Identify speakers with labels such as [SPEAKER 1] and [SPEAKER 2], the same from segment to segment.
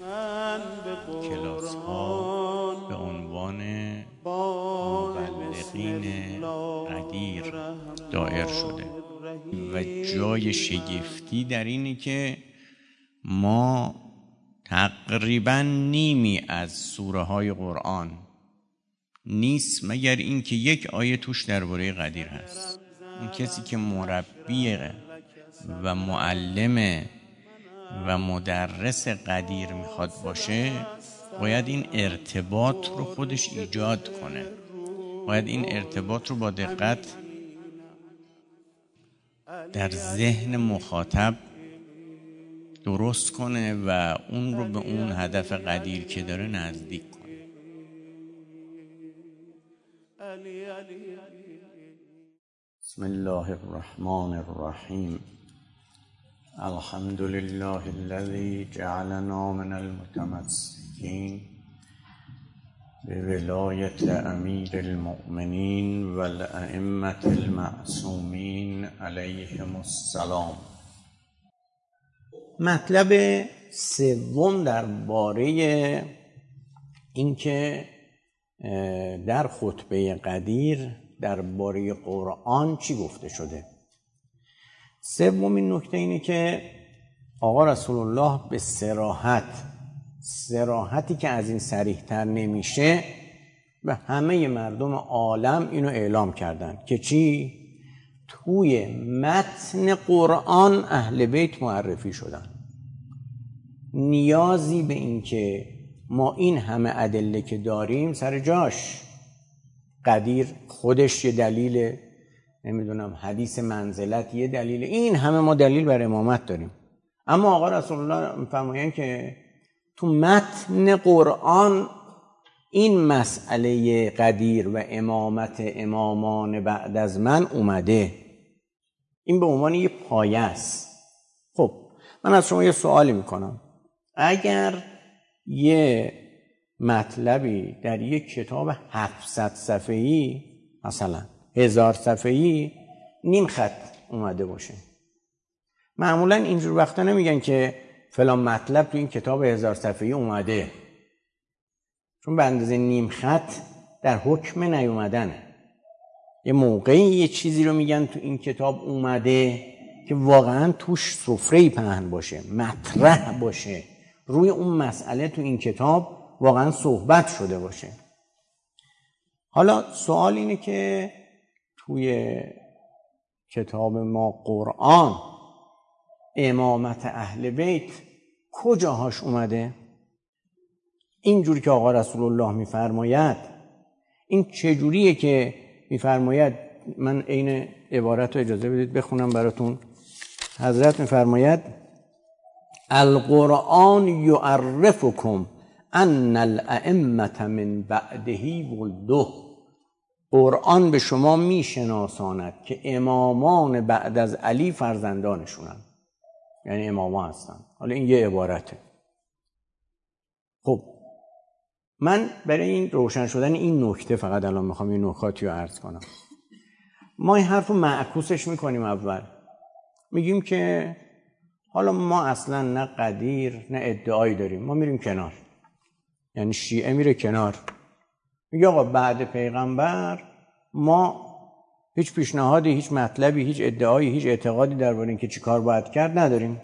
[SPEAKER 1] کلاس ها به عنوان مبلغین قدیر دایر شده و جای شگفتی در اینه که ما تقریبا نیمی از سوره های قرآن نیست مگر اینکه یک آیه توش درباره قدیر هست. اون کسی که مربی و معلم و مدرس قدیر میخواد باشه باید این ارتباط رو خودش ایجاد کنه، باید این ارتباط رو با دقت در ذهن مخاطب درست کنه و اون رو به اون هدف قدیر که داره نزدیک کنه. بسم الله الرحمن الرحیم. الحمد لله الذي جعلنا من المتمسكين بولاية أمير المؤمنين والأئمة المعصومين عليهم السلام. مطلب سوم درباره اینکه در خطبه قدیر درباره قرآن چی گفته شده. سومین نکته اینه که آقا رسول الله به صراحتی که از این صریح‌تر نمیشه به همه مردم عالم اینو اعلام کردن که چی؟ توی متن قرآن اهل بیت معرفی شدن. نیازی به این که ما این همه ادله که داریم سر جاش. قدیر خودش یه دلیل، نمیدونم حدیث منزلت یه دلیل، این همه ما دلیل بر امامت داریم، اما آقا رسول الله میفرمایند که تو متن قرآن این مسئله قدیر و امامت امامان بعد از من اومده. این به عنوان یه پایه است. خب من از شما یه سوالی میکنم. اگر یه مطلبی در یک کتاب 700 صفحه‌ای مثلا 1000 صفحه‌ای نیم خط اومده باشه، معمولا اینجور وقتا نمیگن که فلان مطلب تو این کتاب 1000 صفحه‌ای اومده، چون به اندازه نیم خط در حکم نیومدنه. یه موقعی یه چیزی رو میگن تو این کتاب اومده که واقعا توش سفره‌ای پهن باشه، مطرح باشه، روی اون مسئله تو این کتاب واقعا صحبت شده باشه. حالا سوال اینه که توی کتاب ما قرآن امامت اهل بیت کجاهاش اومده؟ اینجوری که آقا رسول الله میفرماید، این چجوریه که میفرماید؟ من این عبارت رو اجازه بدید بخونم براتون. حضرت میفرماید القرآن یعرفکم ان الائمة من بعده ولده. قرآن به شما میشناساند که امامان بعد از علی فرزندانشونن، یعنی اماما هستن. حالا این یه عبارته. خب من برای این روشن شدن این نکته فقط الان میخوام این نکاتی رو عرض کنم. ما این حرف رو معکوسش میکنیم. اول میگیم که حالا ما اصلا نه قدیر نه ادعایی داریم، ما میریم کنار. یعنی شیعه میره کنار، میگه آقا بعد پیغمبر ما هیچ پیشنهادی، هیچ مطلبی، هیچ ادعایی، هیچ اعتقادی درباره اینکه چی کار باید کرد نداریم.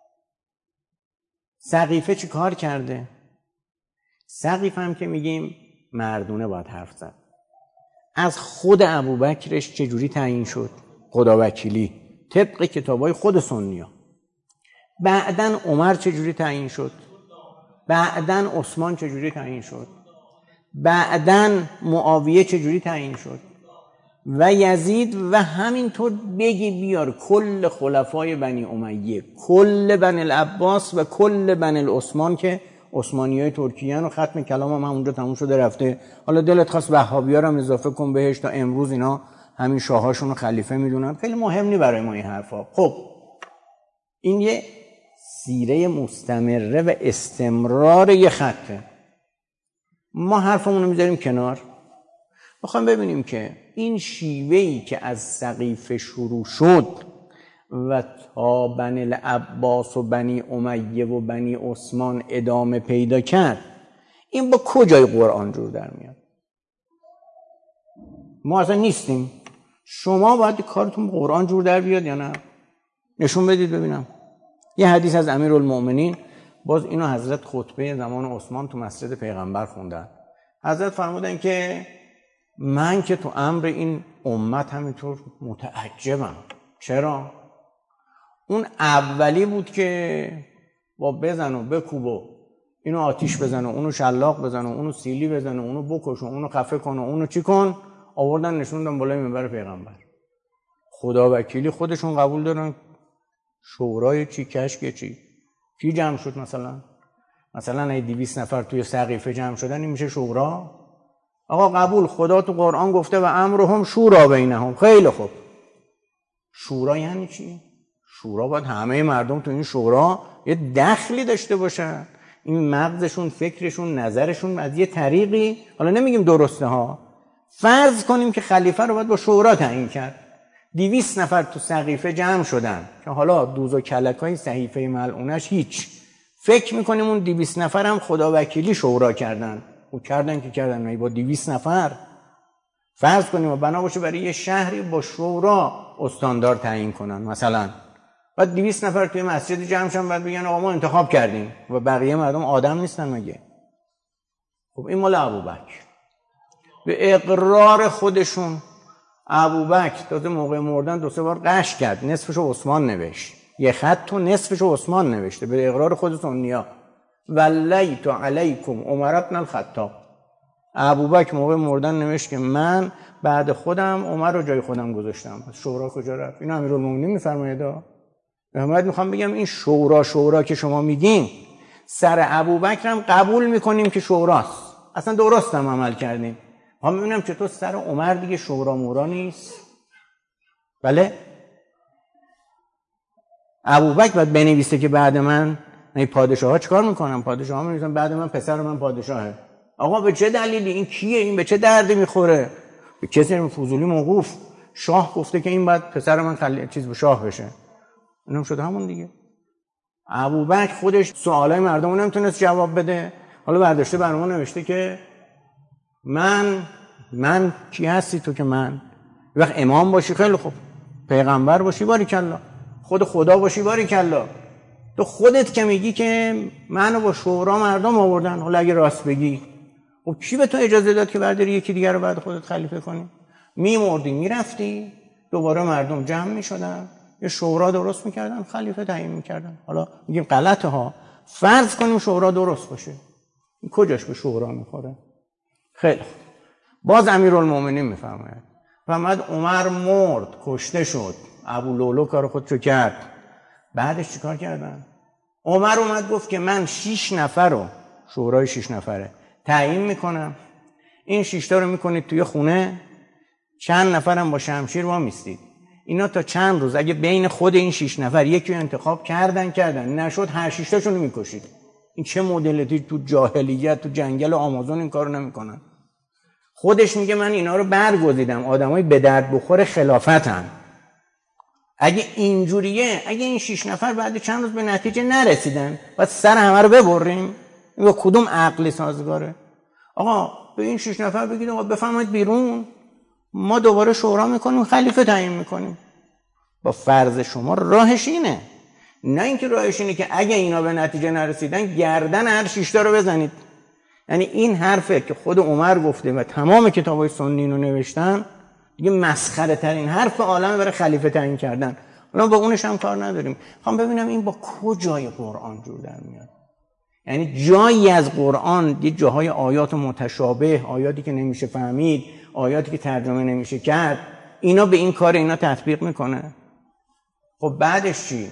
[SPEAKER 1] سقیفه چی کار کرده؟ سقیفه هم که میگیم مردونه باید حرف زد. از خود ابوبکرش چجوری تعیین شد؟ خداوکیلی طبق کتابای خود سنی‌ها. بعدن عمر چجوری تعیین شد؟ بعدن عثمان چجوری تعیین شد؟ بعدن معاویه چجوری تعیین شد؟ و یزید و همینطور بگی بیار کل خلفای بنی امیه، کل بنی العباس و کل بنی العثمان که عثمانیای ترکیه و ختم کلام هم اونجا تموم شده رفته. حالا دلت خواست وهابی‌ها رو هم اضافه کن بهش، تا امروز اینا همین شاهاشون رو خلیفه میدونن. خیلی مهم نی برای ما این حرفا. خب این یه سیره مستمره و استمرار یه خطه. ما حرفمون رو میذاریم کنار، میخوایم ببینیم که این شیوهی که از سقیفه شروع شد و تا بنی العباس و بنی امیه و بنی عثمان ادامه پیدا کرد، این با کجای قرآن جور در میاد؟ ما اصلا نیستیم. شما باید کارتون قرآن جور در بیاد یا نه؟ نشون بدید ببینم. یه حدیث از امیرالمؤمنین، باز اینو حضرت خطبه زمان عثمان تو مسجد پیغمبر خوندن. حضرت فرمودن که من که تو امر این امت همینطور متعجبم. چرا؟ اون اولی بود که با بزن و بکوب و اینو آتیش بزن و اونو شلاق بزن و اونو سیلی بزن و اونو بکش و اونو خفه کن و اونو چی کن، آوردن نشوندن بالای منبر پیغمبر. خدا وکیلی خودشون قبول دارن. شورای چی، کشک چی، کی جمع شد؟ مثلا اگه 200 نفر توی سقیفه جمع شدن این میشه شورا؟ آقا قبول، خدا تو قرآن گفته و امرهم شورا بینهم. خیلی خوب، شورا یعنی چی؟ شورا باید همه مردم تو این شورا یه دخلی داشته باشن، این مغزشون، فکرشون، نظرشون از یه طریقی، حالا نمیگیم درسته ها، فرض کنیم که خلیفه رو باید با شورا تعیین کرد. 200 نفر تو سقیفه جمع شدن که حالا دوز و کلکای صحیفه ملعونش هیچ، فکر میکنیم اون 200 نفر هم خدا وکیلی شورا کردن. او کردن با 200 نفر فرض کنیم و بنا باشه برای یه شهری با شورا استاندار تعیین کنن. مثلا بعد 200 نفر توی مسجد جمع شدن، بعد بگن آقا ما انتخاب کردیم و بقیه مردم آدم نیستن مگه؟ خب این مال ابوبکر. به اقرار خودشون ابوبکر تازه موقع مردن 2-3 بار قش کرد، نصفشو عثمان نوشت، یه خط تو نصفشو عثمان نوشته به اقرار خودتون نیا ولیت علیکم عمر بن الخطاب. ابوبکر موقع مردن نوشت که من بعد خودم عمر رو جای خودم گذاشتم. پس شورا کجا رفت؟ این امیرالمومنین میفرماید. محمد میخوام بگم این شورا که شما میگین سر ابوبکر هم قبول میکنیم که شوراست، اصلا درست هم عمل کردیم. ما میبینم چطور سر عمر دیگه شورا مورا نیست. بله ابوبکر باید بنویسه که بعد من پادشاه ها چیکار میکنن؟ پادشاه ها میگن بعد من پسر من پادشاهه. آقا به چه دلیلی؟ این کیه؟ این به چه دردی میخوره؟ به کسی فضولی موقوف. شاه گفته که این بعد پسر من چیز به شاه بشه. اینم شده همون دیگه. ابوبکر خودش سوالای مردم رو نمیتونست جواب بده، حالا برداشته برامون نوشته که من کی هستی تو که من؟ وقت امام باشی خیلی خوب، پیغمبر باشی باریکالله، خود خدا باشی باریکالله، تو خودت که میگی که منو با شورا مردم آوردن، حالا اگه راست بگی خب کی به تو اجازه داد که برداری یکی دیگر رو بعد خودت خلیفه کنی؟ میمردی میرفتی دوباره مردم جمع میشدن یه شورا درست میکردن خلیفه تعیین میکردن. حالا میگیم غلطه ها، فرض کنیم شورا درست باشه، این کجاش به شورا میخوره؟ خیلی باز امیرالمومنین میفرماید فرمود عمر مرد، کشته شد، ابولولو کار خودشو کرد. بعدش چیکار کردن؟ عمر اومد گفت که من 6 نفر رو، شورای 6 نفره تعیین میکنم، این 6 تا رو میکنید توی خونه، چند نفرم با شمشیر وامیستید، اینا تا چند روز اگه بین خود این 6 نفر یکی رو انتخاب کردن نشد، هر 6 تاشون رو میکشید. این چه مدلتی تو جاهلیت تو جنگل آمازون این کارو نمیکنن. خودش میگه من اینا رو برگزیدم، آدمای به درد بخور خلافتن. اگه اینجوریه، اگه این 6 نفر بعد چند روز به نتیجه نرسیدن بعد سر همه رو ببریم، این با کدوم عقلی سازگاره؟ آقا به این 6 نفر بگید آقا بفرمایید بیرون، ما دوباره شورا میکنیم خلیفه تعیین میکنیم. با فرض شما راهش اینه، نه اینکه راهش اینه که اگه اینا به نتیجه نرسیدن گردن هر 6 تا رو بزنید. یعنی این حرفه که خود عمر گفته و تمام کتابای سنی اینو نوشتن، دیگه مسخره ترین حرف عالمه برای خلیفه تعیین کردن. حالا با اونش هم کار نداریم. خوام ببینم این با کجای قرآن جور در میاد. یعنی جایی از قرآن، یه جاهای آیات متشابه، آیاتی که نمیشه فهمید، آیاتی که ترجمه نمیشه کرد، اینا به این کار اینا تطبیق میکنه. خب بعدش چی؟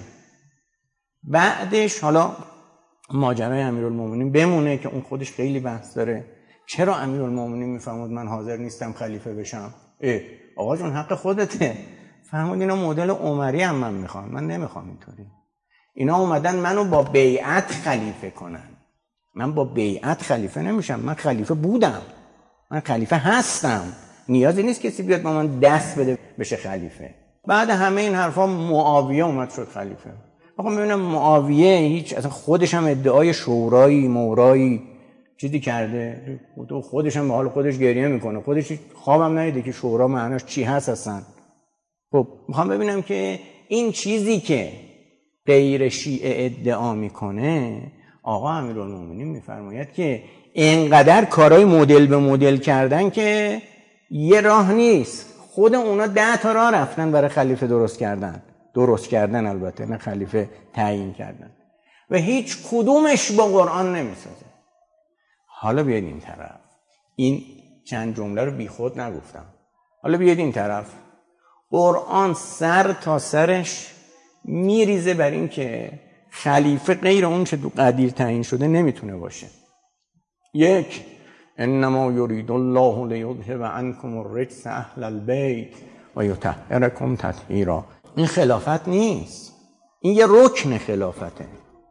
[SPEAKER 1] بعدش حالا ماجرای امیرالمومنین بمونه که اون خودش خیلی بحث داره. چرا امیرالمومنین میفهمود من حاضر نیستم خلیفه بشم؟ آقا جون حق خودته. فهمود اینا مدل عمری هم من میخوام، من نمیخوام اینطوری. اینا اومدن منو با بیعت خلیفه کنن. من با بیعت خلیفه نمیشم، من خلیفه بودم، من خلیفه هستم، نیازی نیست کسی بیاد با من دست بده بشه خلیفه. بعد همه این حرفا معاویه اومد شد خلیفه. آقا ببینم معاویه هیچ اصلا خودش هم ادعای شورایی مورایی چیزی کرده، خودش هم به حال خودش گریه میکنه، خودش خوابم ندیده که شورا معناش چی هست اصلا. خب میخوام ببینم که این چیزی که غیر شیعه ادعا میکنه، آقا امیرالمومنین میفرماید که اینقدر کارهای مدل به مدل کردن که یه راه نیست. خود اونا 10 تا راه رفتن برای خلیفه درست کردن البته، نه خلیفه تعیین کردن، و هیچ کدومش با قرآن نمیسازه. حالا بیاید این طرف، این چند جمله رو بی خود نگفتم، حالا بیاید این طرف، قرآن سر تا سرش میریزه بر این که خلیفه غیر اون چه تو قدیر تعیین شده نمیتونه باشه. یک، انما یرید الله لیذهب عنکم الرجس اهل البیت و یطهرکم تطهیرا. این خلافت نیست، این یه رکن خلافته.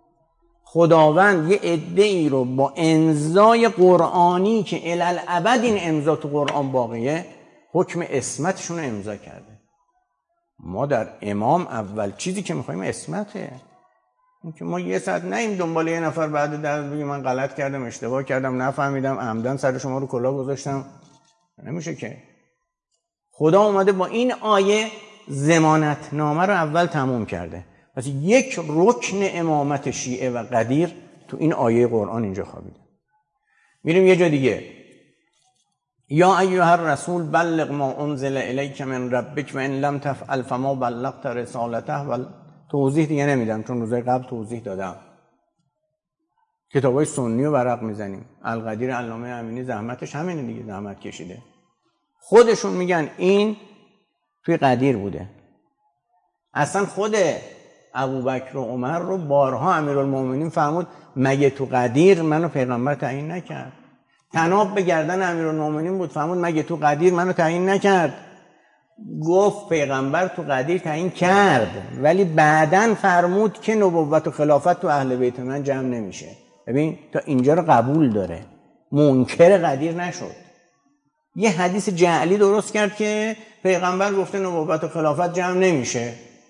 [SPEAKER 1] خداوند یه عده‌ای رو با امضای قرآنی که الالابد این امضا تو قرآن باقیه، حکم اسمتشون رو امضا کرده. ما در امام اول چیزی که میخوایم اسمته. اینکه ما یه ساعت نیم دنبال یه نفر بعد درس بگیم من غلط کردم، اشتباه کردم، نفهمیدم، عمدن سر شما رو کلاه گذاشتم، نمیشه که. خدا اومده با این آیه ضمانتنامه رو اول تموم کرده. پس یک رکن امامت شیعه و قدیر تو این آیه قرآن اینجا خوابیده. میریم یه جا دیگه، یا ایها الرسول بلغ ما انزل الیک من ربک و ان لم تفعل فما بلغت رسالته. و توضیح دیگه نمیدم چون روزای قبل توضیح دادم. کتابای سنی رو ورق میزنیم. القدیر علامه امینی زحمتش همینه دیگه، زحمت کشیده. خودشون میگن این توی قدیر بوده. اصلا خود ابوبکر و عمر رو بارها امیرالمومنین فرمود مگه تو قدیر منو پیغمبر تعیین نکرد؟ طناب به گردن امیرالمومنین بود، فرمود مگه تو قدیر منو تعیین نکرد؟ گفت پیغمبر تو قدیر تعیین کرد، ولی بعداً فرمود که نبوت و خلافت تو اهل بیت من جمع نمیشه. ببین تا اینجا رو قبول داره، منکر قدیر نشد. یه حدیث جعلی درست کرد که پیغمبر گفته نبوت و خلافت جمع نمیشه.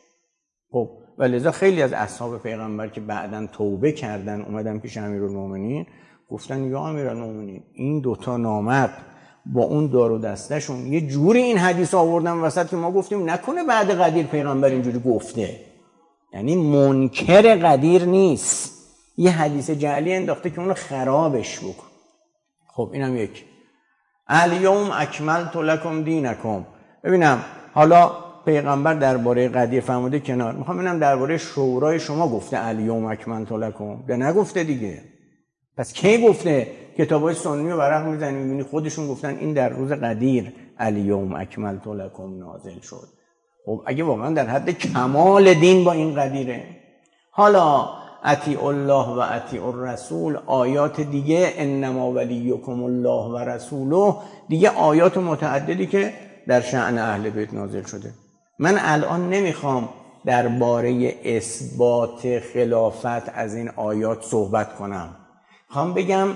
[SPEAKER 1] خب ولذا خیلی از اصحاب پیغمبر که بعداً توبه کردن اومدن پیش امیرالمومنین گفتن یا امیرالمومنین این دوتا نامرد با اون دار و دستشون یه جوری این حدیث آوردن وسط که ما گفتیم نکنه بعد قدیر پیغمبر اینجوری گفته. یعنی منکر قدیر نیست، یه حدیث جعلی انداخته که اونو خرابش بکن. خب اینم یک. الیوم اکملت لکم دینکم. ببینم حالا پیغمبر درباره قدیر فرموده کنار، میخوام ببینم درباره شورای شما گفته الیوم اکملت لکم؟ ده نگفته دیگه. پس کی گفته؟ کتابای سنی رو ورق میزنی میبینی خودشون گفتن این در روز قدیر الیوم اکملت لکم نازل شد. خب اگه واقعا در حد کمال دین با این قدیره، حالا اطیعوا الله و اطیعوا الرسول، آیات دیگه انما ولیکم الله و رسوله، دیگه آیات متعددی که در شأن اهل بیت نازل شده. من الان نمیخوام درباره اثبات خلافت از این آیات صحبت کنم، میخوام بگم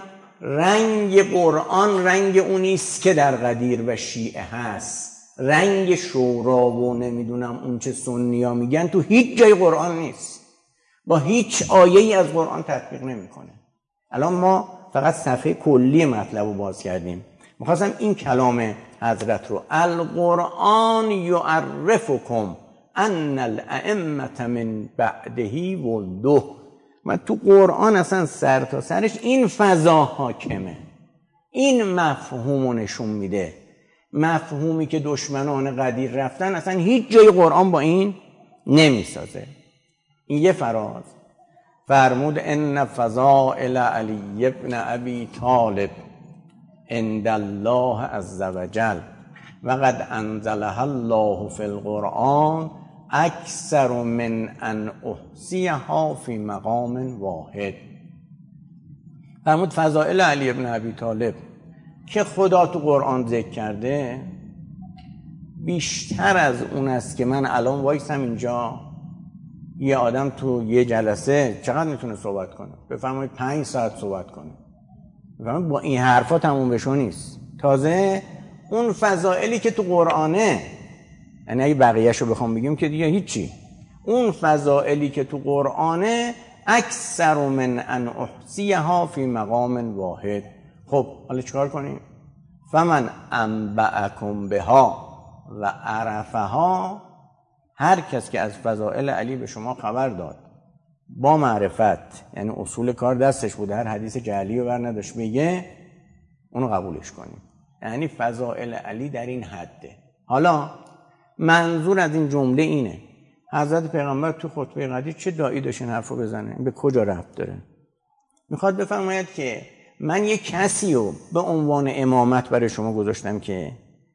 [SPEAKER 1] رنگ قرآن رنگ اونیست که در قدیر و شیعه هست. رنگ شورا و نمیدونم اون چه سنیا میگن تو هیچ جای قرآن نیست، با هیچ آیه‌ای از قرآن تطبیق نمیکنه. الان ما فقط صفحه کلی مطلب رو باز کردیم. میخواستم این کلام حضرت رو، القرآن یعرفکم ان الائمه من بعده ولده، من تو قرآن اصلا سر تا سرش این فضا حاکمه، این مفهومو نشون میده. مفهومی که دشمنان قدیر رفتن اصلا هیچ جای قرآن با این نمیسازه. این یه فراز. فرمود ان فضائل علی ابن ابی طالب عند الله عز وجل و قد انزلها الله فی القرآن اکثر من ان احصیها فی مقام واحد. فرمود فضائل علی ابن ابی طالب که خدا تو قرآن ذکر کرده بیشتر از اون است که من الان وایسم اینجا یه آدم تو یه جلسه چقدر میتونه صحبت کنه؟ بفرمایید 5 ساعت صحبت کنه. بفرمایید با این حرفا تموم بشو نیست. تازه اون فضائلی که تو قرآنه یعنی اگه بقیه‌شو بخوام بگیم که دیگه هیچی. اون فضائلی که تو قرآنه اکثر من ان احصیها فی مقام واحد. خب حالا چیکار کنیم؟ فمن انبأکم بها و عرفها، هر کس که از فضائل علی به شما خبر داد با معرفت، یعنی اصول کار دستش بوده، هر حدیث جعلی رو بر نداشت بگه، اونو قبولش کنیم. یعنی فضائل علی در این حده. حالا منظور از این جمله اینه حضرت پیغمبر تو خطبه قدیر چه داعی داشت این حرفو بزنه؟ به کجا ربط داره؟ میخواد بفرماید که من یک کسی رو به عنوان امامت برای شما گذاشتم که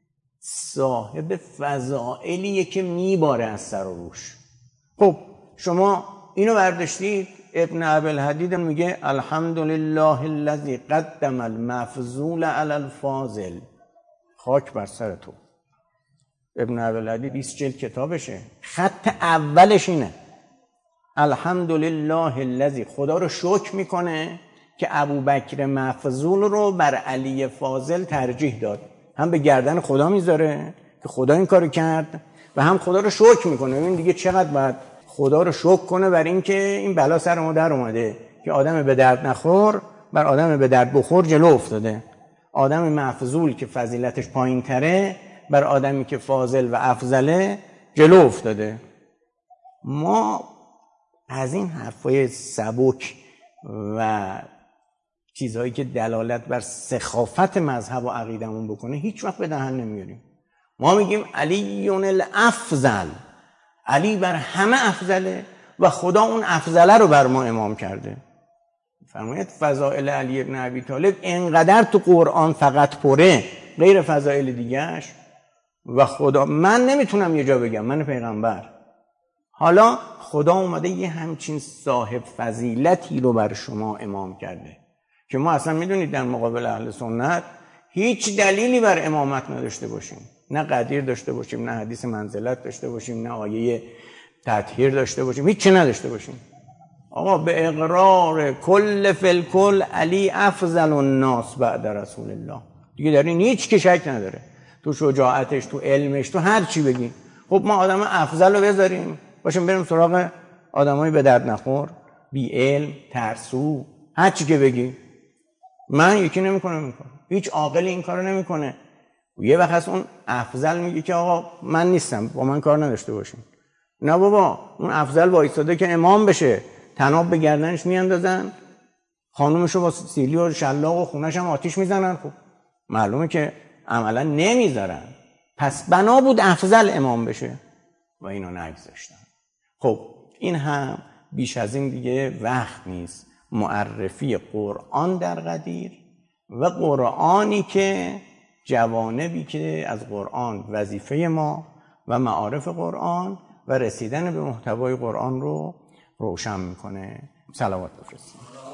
[SPEAKER 1] صاحب فضائلیه که میباره از سر و روش. خب شما اینو برداشتید، ابن ابوالحدید میگه الحمدلله الذی قدم المفضول علی الفاضل. خاک بر سر تو. ابن ابوالحدید 20 جلد کتابشه، خط اولش اینه الحمدلله الذی، خدا رو شکر میکنه که ابوبکر مفضول رو بر علی فاضل ترجیح داد. هم به گردن خدا میذاره که خدا این کارو کرد و هم خدا رو شکر میکنه. ببین دیگه چقدر باید خدا رو شکر کنه بر این که این بلا سر ما در اومده که آدم به درد نخور بر آدم به درد بخور جلو افتاده. آدم مفضول که فضیلتش پایین تره بر آدمی که فاضل و افضله جلو افتاده. ما از این حرفای سبک و چیزهایی که دلالت بر سخافت مذهب و عقیدمون بکنه هیچ وقت به دهن نمیاریم. ما میگیم علی الافضل، علی بر همه افضله و خدا اون افضله رو بر ما امام کرده. فرمایید فضائل علی ابن ابی طالب اینقدر تو قرآن فقط پره، غیر فضائل دیگهش و خدا من نمیتونم یه جا بگم من پیغمبر. حالا خدا اومده یه همچین صاحب فضیلتی رو بر شما امام کرده که ما اصلا میدونید در مقابل اهل سنت هیچ دلیلی بر امامت نداشته باشیم، نه قدیر داشته باشیم، نه حدیث منزلت داشته باشیم، نه آیه تطهیر داشته باشیم، هیچ چی نداشته باشیم. آقا به اقرار کل فالکل علی افضل الناس بعد رسول الله، دیگه در این هیچ کی شک نداره، تو شجاعتش، تو علمش، تو هر چی بگی. خب ما آدم افضل رو بذاریم باشیم بریم سراغ آدمای به درد نخور، بی علم، ترسو، هر چی که بگی. من یکی نمیکنه، هیچ عاقلی این کارو نمیکنه. یه وقت هست اون افضل میگه که آقا من نیستم، با من کار نداشته باشین. نه بابا، اون افضل وایساده که امام بشه، طناب به گردنش میاندازن، خانومشو با سیلی و شلاق و خونش هم آتیش میزنن. خب معلومه که عملا نمیذارن. پس بنا بود افضل امام بشه و اینو نگذاشتن. خب این هم بیش از این دیگه وقت نیست. معرفی قرآن در قدیر و قرآنی که جوانبی که از قرآن وظیفه ما و معارف قرآن و رسیدن به محتوای قرآن رو روشن میکنه. صلوات بفرستید.